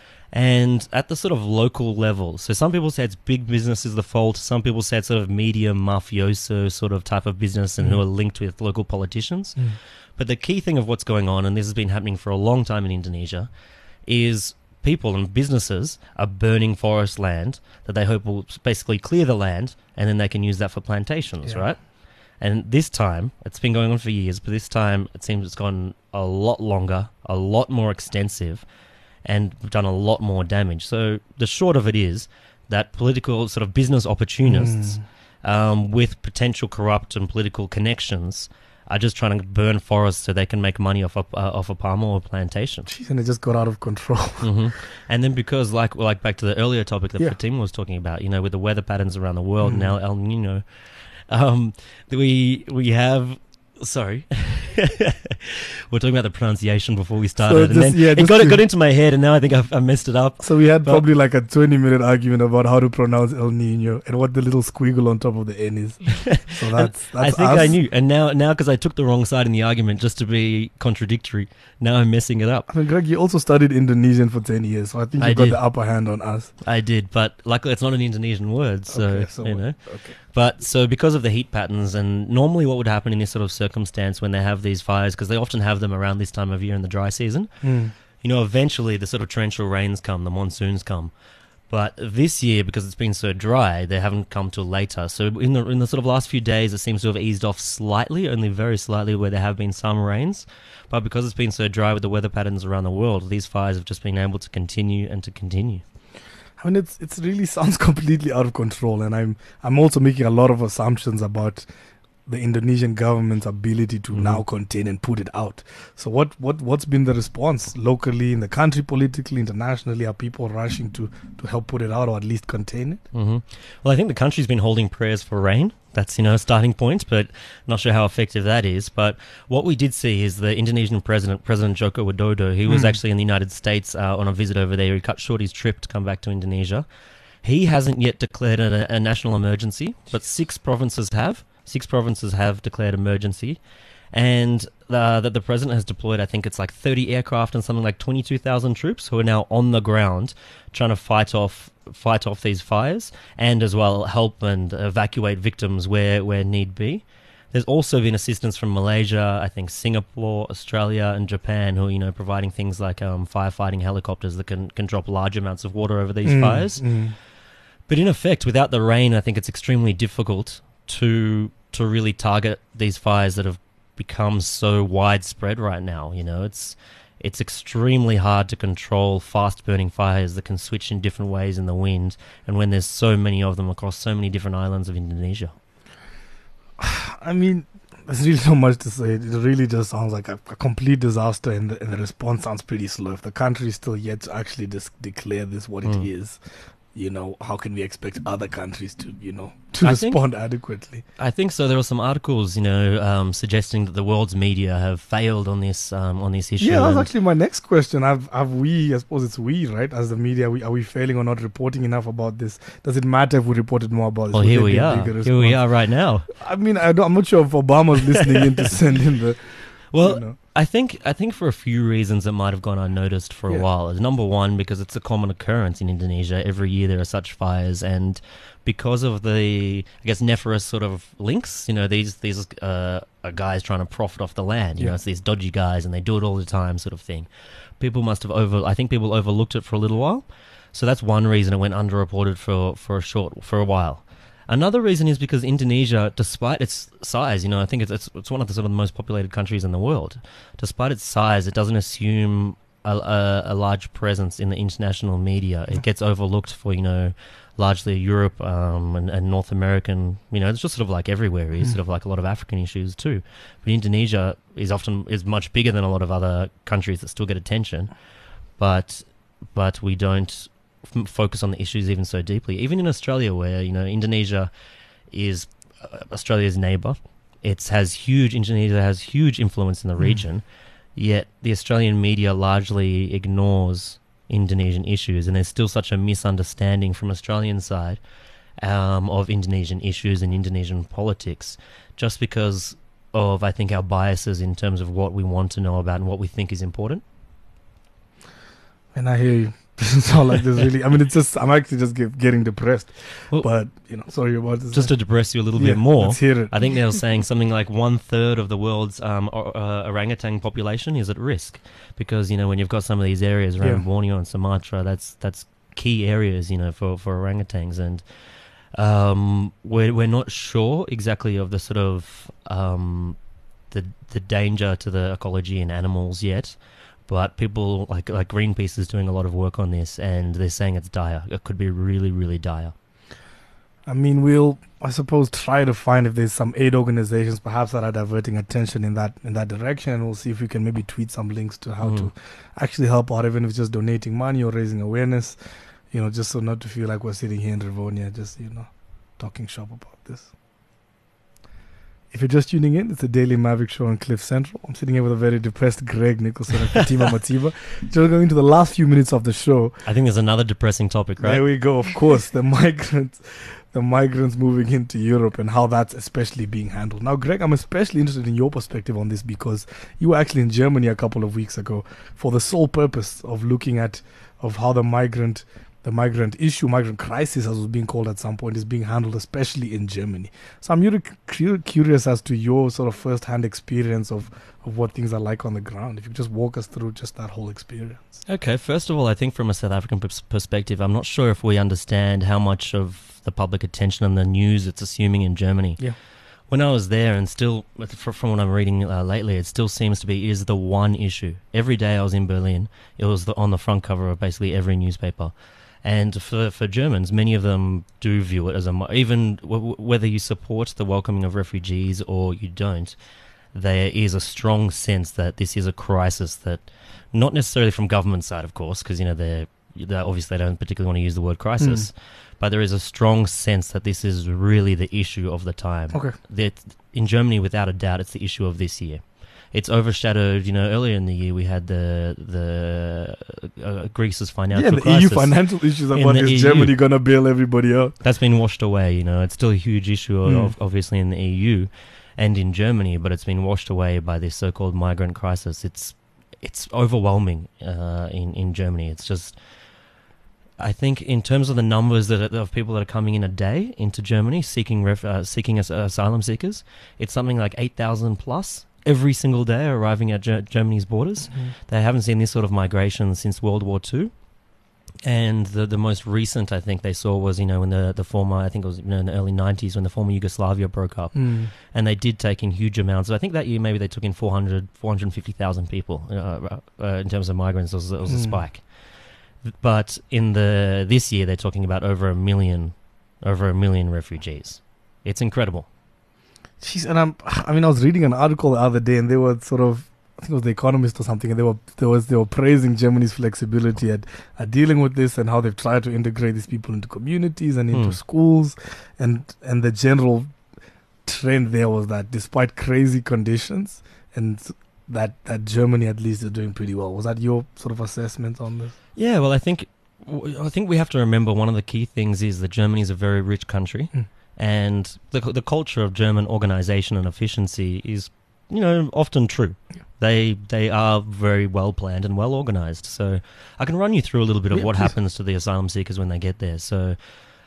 And at the sort of local level, so some people say it's big business is the fault. Some people say it's sort of medium mafioso sort of type of business and who Mm. are linked with local politicians. But the key thing of what's going on, and this has been happening for a long time in Indonesia, is people and businesses are burning forest land that they hope will basically clear the land, and then they can use that for plantations, Yeah. right? And this time, it's been going on for years, but this time it seems it's gone a lot longer, a lot more extensive, and done a lot more damage. So the short of it is that political sort of business opportunists um, with potential corrupt and political connections are just trying to burn forests so they can make money off a, uh, off a palm oil plantation. Jeez, and it just got out of control. hmm And then because, like, like back to the earlier topic that Yeah. Fatima was talking about, you know, with the weather patterns around the world Mm. now, El Nino, Um, we we have. Sorry, we're talking about the pronunciation before we started, So and just- then yeah, it just got to- it got into my head, and now I think I've I messed it up. So we had But- probably like a twenty minute argument about how to pronounce El Nino and what the little squiggle on top of the N is. So that's that's I think us. I knew, and now now because I took the wrong side in the argument just to be contradictory, now I'm messing it up. I mean, Greg, you also studied Indonesian for ten years, so I think you I got did. the upper hand on us. I did, but luckily it's not an Indonesian word, so, Okay, so you what- know. okay. But so because of the heat patterns, and normally what would happen in this sort of circumstance when they have these fires, because they often have them around this time of year in the dry season, Hmm. you know, eventually the sort of torrential rains come, the monsoons come. But this year, because it's been so dry, they haven't come till later. So in the in the sort of last few days, it seems to have eased off slightly, only very slightly, where there have been some rains. But because it's been so dry with the weather patterns around the world, these fires have just been able to continue and to continue. I mean, it's it's really sounds completely out of control, and I'm I'm also making a lot of assumptions about the Indonesian government's ability to Mhm. now contain and put it out. So what what what's been the response locally in the country, politically, internationally? Are people rushing to to help put it out or at least contain it? hmm Well, I think the country's been holding prayers for rain. That's, you know, a starting point, but not sure how effective that is. But what we did see is the Indonesian president, President Joko Widodo, he was Mm. actually in the United States uh, on a visit over there. He cut short his trip to come back to Indonesia. He hasn't yet declared a, a national emergency, but six provinces have. Six provinces have declared emergency. And uh, that the president has deployed, I think it's like thirty aircraft and something like twenty-two thousand troops who are now on the ground trying to fight off fight off these fires and as well help and evacuate victims where, where need be. There's also been assistance from Malaysia, I think Singapore, Australia and Japan who are, you know, providing things like um, firefighting helicopters that can, can drop large amounts of water over these Mm, fires. mm. But in effect, without the rain, I think it's extremely difficult to to really target these fires that have become so widespread right now. You know, it's it's extremely hard to control fast-burning fires that can switch in different ways in the wind, and when there's so many of them across so many different islands of Indonesia. I mean, there's really not much to say. It really just sounds like a, a complete disaster, and the, and the response sounds pretty slow. If the country is still yet to actually dis- declare this what it Mm. is, you know, how can we expect other countries to, you know, to I think- respond adequately? I think so. There were some articles, you know, um, suggesting that the world's media have failed on this um, on this issue. Yeah, that was and- actually my next question. Have have we? I suppose it's we, right? As the media, we, are we failing or not reporting enough about this? Does it matter if we reported more about this? well, Would here there we be a are. bigger Here we response? are right now. I mean, I don't, I'm not sure if Obama's listening in to send in the. Well, you know. I think I think for a few reasons it might have gone unnoticed for Yeah. a while. Number one, because it's a common occurrence in Indonesia. Every year there are such fires, and because of the, I guess, nefarious sort of links, you know, these these uh, are guys trying to profit off the land. You Yeah. know, it's these dodgy guys, and they do it all the time, sort of thing. People must have over. I think people overlooked it for a little while, so that's one reason it went underreported for for a short for a while. Another reason is because Indonesia, despite its size, you know, I think it's, it's it's one of the sort of the most populated countries in the world. Despite its size, it doesn't assume a, a, a large presence in the international media. It gets overlooked for, you know, largely Europe um, and, and North American. You know, it's just sort of like everywhere. It's sort of like a lot of African issues too. But Indonesia is often is much bigger than a lot of other countries that still get attention, but but we don't f- focus on the issues even so deeply. Even in Australia, where, you know, Indonesia is uh, Australia's neighbour, it has huge Indonesia has huge influence in the region, yet the Australian media largely ignores Indonesian issues, and there's still such a misunderstanding from Australian side um, of Indonesian issues and Indonesian politics, just because of, I think, our biases in terms of what we want to know about and what we think is important. And I hear you. Doesn't sound like this really. I mean, it's just, I'm actually just get, getting depressed. Well, but, you know, sorry about this. Just to depress you a little Yeah, bit more, let's hear it. I think they were saying something like one third of the world's um, or, uh, orangutan population is at risk because, you know, when you've got some of these areas around Yeah. Borneo and Sumatra, that's that's key areas, you know, for, for orangutans, and um, we're we're not sure exactly of the sort of um, the the danger to the ecology and animals yet. But people like like Greenpeace is doing a lot of work on this, and they're saying it's dire. It could be really, really dire. I mean, we'll, I suppose, try to find if there's some aid organizations perhaps that are diverting attention in that in that direction, and we'll see if we can maybe tweet some links to how Mm. to actually help out, even if it's just donating money or raising awareness, you know, just so not to feel like we're sitting here in Rivonia just, you know, talking shop about this. If you're just tuning in, it's the Daily Maverick Show on Cliff Central. I'm sitting here with a very depressed Greg Nicholson and Fatima Matiba. Just going to the last few minutes of the show. I think there's another depressing topic, right? There we go. Of course, the migrants, the migrants moving into Europe and how that's especially being handled. Now, Greg, I'm especially interested in your perspective on this because you were actually in Germany a couple of weeks ago for the sole purpose of looking at of how the migrant. The migrant issue, migrant crisis, as was being called at some point, is being handled, especially in Germany. So I'm really cu- curious as to your sort of first-hand experience of, of what things are like on the ground. If you could just walk us through just that whole experience. Okay, first of all, I think from a South African pers- perspective, I'm not sure if we understand how much of the public attention and the news it's assuming in Germany. Yeah. When I was there, and still, from what I'm reading uh, lately, it still seems to be is the one issue. Every day I was in Berlin, it was the, on the front cover of basically every newspaper. And for for Germans, many of them do view it as a, even w- whether you support the welcoming of refugees or you don't, there is a strong sense that this is a crisis that, not necessarily from government side, of course, because you know they're, they're obviously they don't particularly want to use the word crisis, mm. but there is a strong sense that this is really the issue of the time. Okay. That in Germany, without a doubt, it's the issue of this year. It's overshadowed, you know, earlier in the year we had the the uh, Greece's financial yeah, the crisis. E U financial issues In about the is E U. Germany going to bail everybody out? That's been washed away, you know. It's still a huge issue, Mm. of, obviously, in the E U and in Germany, but it's been washed away by this so-called migrant crisis. It's it's overwhelming uh, in, in Germany. It's just... I think in terms of the numbers that are, of people that are coming in a day into Germany seeking ref, uh, seeking as, uh, asylum seekers, it's something like eight thousand plus every single day arriving at Ger- Germany's borders. Mm-hmm. They haven't seen this sort of migration since World War Two. And the the most recent I think they saw was, you know, in the, the former, I think it was, you know, in the early nineties when the former Yugoslavia broke up. Mm. And they did take in huge amounts. I think that year maybe they took in four hundred, four hundred fifty thousand people uh, uh, in terms of migrants. It was, it was Mm. a spike. But in the this year, they're talking about over a million, over a million refugees. It's incredible. Jeez, and I'm, I mean, I was reading an article the other day, and they were sort of, I think it was The Economist or something, and they were, there was, they were praising Germany's flexibility at, at dealing with this and how they've tried to integrate these people into communities and into Hmm. schools, and and the general trend there was that despite crazy conditions, and that that Germany at least is doing pretty well. Was that your sort of assessment on this? Yeah, well, I think I think we have to remember one of the key things is that Germany is a very rich country, Mm. and the the culture of German organization and efficiency is, you know, often true. Yeah. They they are very well planned and well organized. So I can run you through a little bit of Yeah, what please. happens to the asylum seekers when they get there. So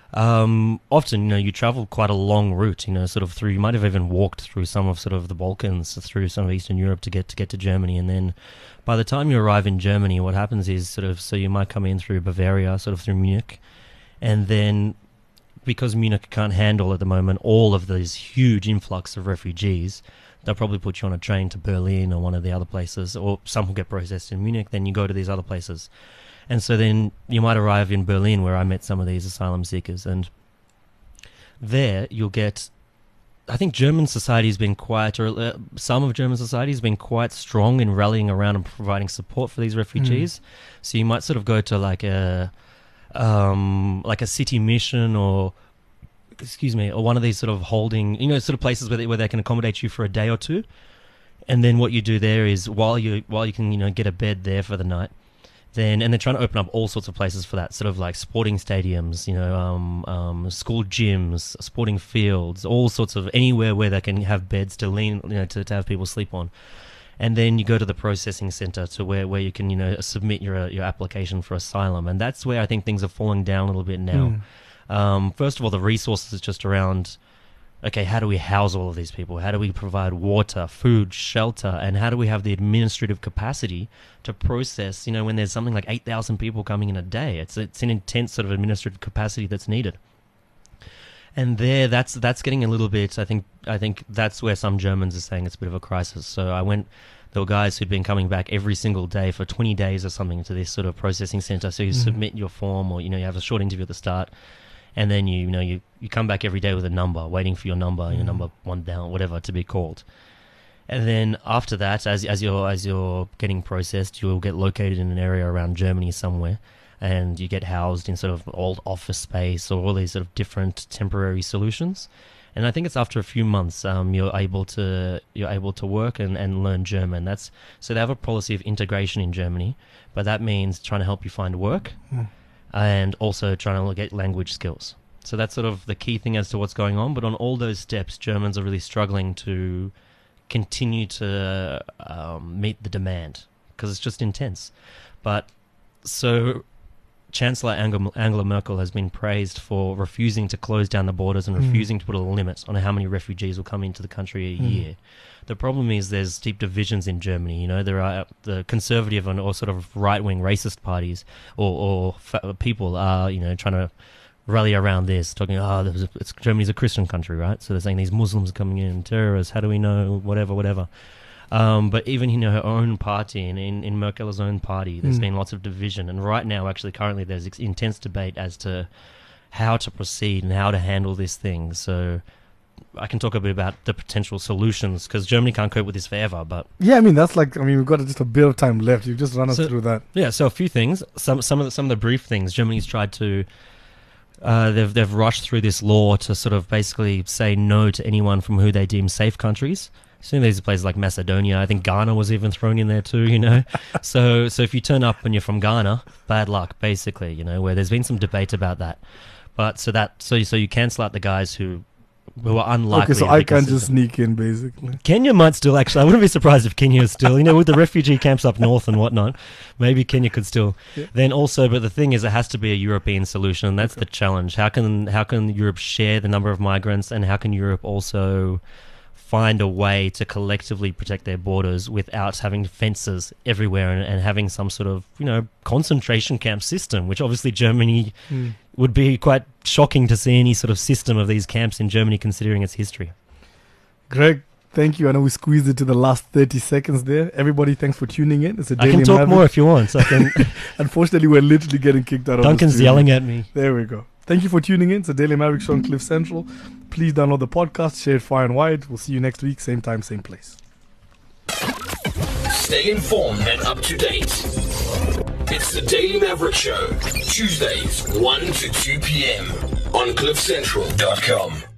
um, often, you know, you travel quite a long route. You know, sort of through. You might have even walked through some of sort of the Balkans, through some of Eastern Europe to get to get to Germany, and then by the time you arrive in Germany, what happens is sort of so you might come in through Bavaria, sort of through Munich, and then because Munich can't handle at the moment all of these huge influx of refugees, they'll probably put you on a train to Berlin or one of the other places, or some will get processed in Munich, then you go to these other places. And so then you might arrive in Berlin, where I met some of these asylum seekers, and there you'll get, I think German society has been quite, or uh, some of German society has been quite strong in rallying around and providing support for these refugees. Mm. So you might sort of go to like a, um, like a city mission or, excuse me, or one of these sort of holding, you know, sort of places where they, where they can accommodate you for a day or two. And then what you do there is while you, while you can, you know, get a bed there for the night, then, and they're trying to open up all sorts of places for that, sort of like sporting stadiums, you know, um, um, school gyms, sporting fields, all sorts of anywhere where they can have beds to lean, you know, to, to have people sleep on. And then you go to the processing center to where, where you can, you know, submit your your application for asylum. And that's where I think things are falling down a little bit now. Mm. Um, first of all, the resources is just around, okay, how do we house all of these people? How do we provide water, food, shelter? And how do we have the administrative capacity to process, you know, when there's something like eight thousand people coming in a day? It's it's an intense sort of administrative capacity that's needed. And there, that's that's getting a little bit, I think, I think that's where some Germans are saying it's a bit of a crisis. So I went, there were guys who'd been coming back every single day for twenty days or something to this sort of processing center. So you mm-hmm. submit your form, or, you know, you have a short interview at the start. And then you, you know, you, you come back every day with a number, waiting for your number, mm. your number one down, whatever, to be called. And then after that, as as you're as you're getting processed, you'll get located in an area around Germany somewhere, and you get housed in sort of old office space or all these sort of different temporary solutions. And I think it's after a few months um, you're able to you're able to work and, and learn German. That's so they have a policy of integration in Germany, but that means trying to help you find work Mm. and also trying to get language skills. So that's sort of the key thing as to what's going on. But on all those steps, Germans are really struggling to continue to um, meet the demand because it's just intense. But so Chancellor Angela, Angela Merkel has been praised for refusing to close down the borders and Mm. refusing to put a limit on how many refugees will come into the country a Mm. year. The problem is there's deep divisions in Germany. You know, there are the conservative and or sort of right-wing racist parties or, or fa- people are, you know, trying to rally around this, talking, oh, there's a, it's, Germany's a Christian country, right? So they're saying these Muslims are coming in, terrorists, how do we know, whatever, whatever. Um, but even in her own party, and in, in Merkel's own party, there's Mm. been lots of division. And right now, actually, currently, there's ex- intense debate as to how to proceed and how to handle this thing. So I can talk a bit about the potential solutions, because Germany can't cope with this forever. But Yeah, I mean, that's like, I mean, we've got just a bit of time left. You've just run us So- through that. yeah, so a few things. Some some of the, some of the brief things. Germany's tried to. Uh, they've they've rushed through this law to sort of basically say no to anyone from who they deem safe countries. So there's places like Macedonia. I think Ghana was even thrown in there too. You know, so so if you turn up and you're from Ghana, bad luck, basically. You know, where there's been some debate about that. But so that so so you cancel out the guys who who are unlikely. Okay, so and I they can't consider- just sneak in, basically. Kenya might still actually. I wouldn't be surprised if Kenya is still, you know, with the refugee camps up north and whatnot. Maybe Kenya could still. Yeah. Then also, but the thing is, it has to be a European solution. That's Okay. the challenge. How can how can Europe share the number of migrants, and how can Europe also find a way to collectively protect their borders without having fences everywhere and, and having some sort of, you know, concentration camp system, which obviously Germany Mm. would be quite shocking to see any sort of system of these camps in Germany, considering its history. Greg, thank you. I know we squeezed it to the last thirty seconds there. Everybody, thanks for tuning in. It's a I Daily can talk Maverick. more if you want. So I can. Unfortunately, we're literally getting kicked out of the Duncan's studio. yelling at me. There we go. Thank you for tuning in. It's a Daily Maverick show on Cliff Central. Please download the podcast, share it far and wide. We'll see you next week, same time, same place. Stay informed and up to date. It's the Daily Maverick Show, Tuesdays, one to two p.m. on cliff central dot com.